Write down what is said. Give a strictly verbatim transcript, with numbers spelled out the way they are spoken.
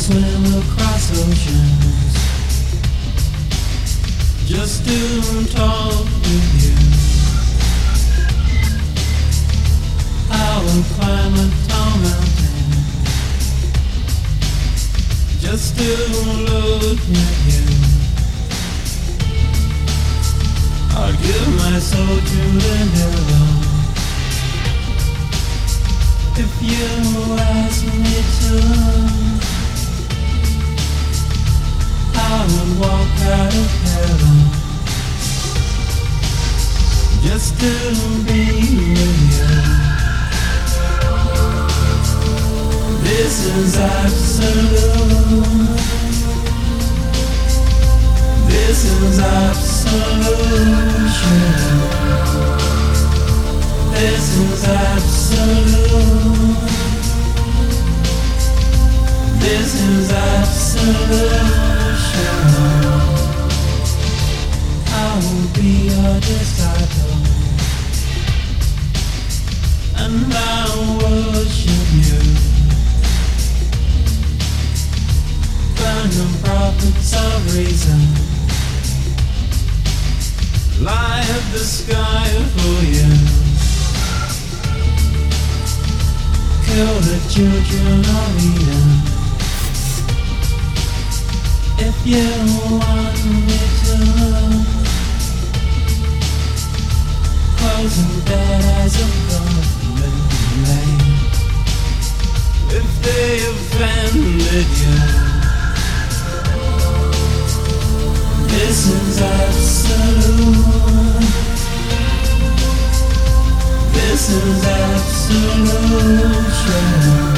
swim across oceans just to talk with you. I will climb a tall mountain just to look at you. I'll give my soul to the devil if you ask me to. I would walk out of heaven just to be with you. This is absolute. This is absolution. This is absolute. This is absolution. I will be your disciple, and I will worship you. Burning prophets of reason light up the sky for you. Kill the children of Eden if you want me to. Closing dead eyes of government lane if they offended you. This is absolute. This is absolution.